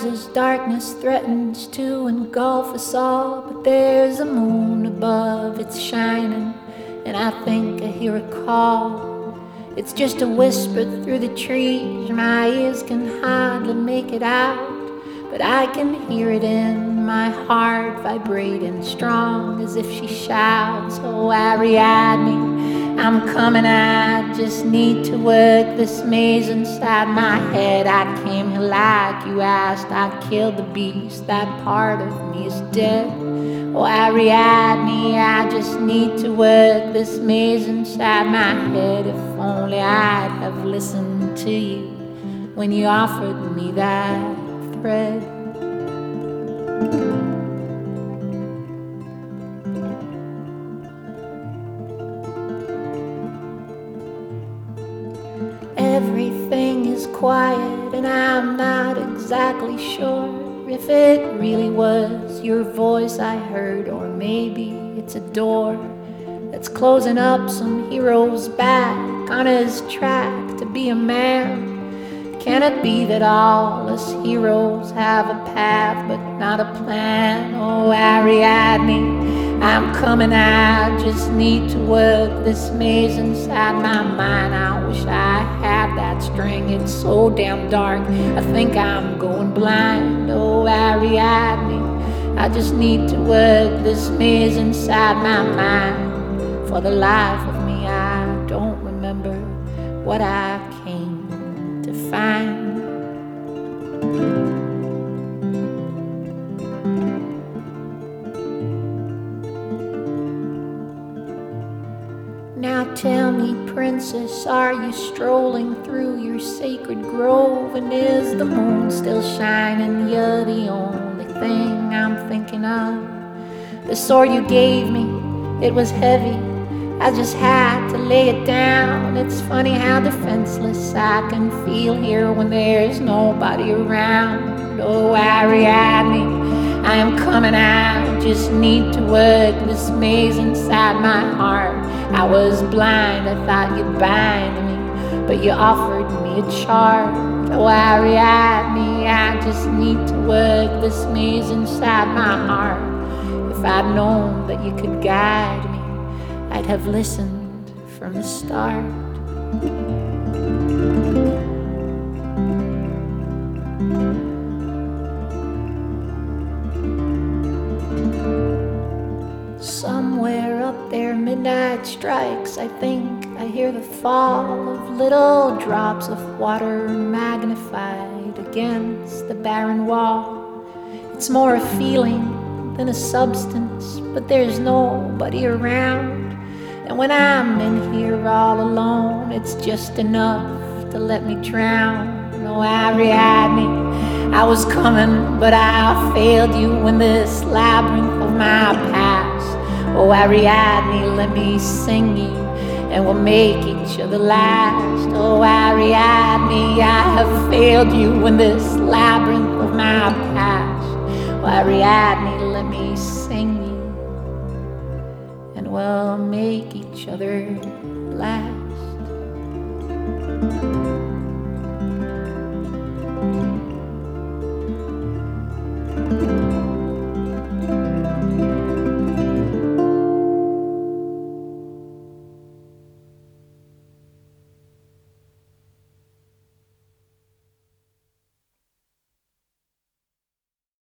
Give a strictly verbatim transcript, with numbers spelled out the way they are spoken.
skies as darkness threatens to engulf us all. But there's a moon above, it's shining, and I think I hear a call. It's just a whisper through the trees, my ears can hardly make it out, but I can hear it in my heart, vibrating strong as if she shouts, oh Ariadne, I'm coming, I just need to work this maze inside my head. I came here like you asked, I killed the beast, that part of me is dead. Oh Ariadne, I just need to work this maze inside my head. If only I'd have listened to you when you offered me that thread. Everything is quiet and I'm not exactly sure if it really was your voice I heard, or maybe it's a door that's closing up some hero's back on his track to be a man. Can it be that all us heroes have a path but not a plan? Oh Ariadne, I'm coming, I just need to work this maze inside my mind. I wish I had that string, it's so damn dark, I think I'm going blind. Oh Ariadne, I just need to work this maze inside my mind. For the life of me, I don't remember what I came to find. Now tell me, princess, are you strolling through your sacred grove? And is the moon still shining? You're the only thing I'm thinking of. The sword you gave me, it was heavy, I just had to lay it down. It's funny how defenseless I can feel here when there's nobody around. Oh Ariadne, I am coming, I just need to work this maze inside my heart. I was blind, I thought you'd bind me, but you offered me a charge. Oh Ariadne, I just need to work this maze inside my heart. If I'd known that you could guide me, I'd have listened from the start. Somewhere up there midnight strikes, I think I hear the fall of little drops of water magnified against the barren wall. It's more a feeling than a substance, but there's nobody around. And when I'm in here all alone, it's just enough to let me drown. Oh Ariadne, I was coming, but I failed you in this labyrinth of my past. Oh Ariadne, let me sing you, and we'll make each other last. Oh Ariadne, I have failed you in this labyrinth of my past. Oh Ariadne, let me sing you, and we'll make each other last.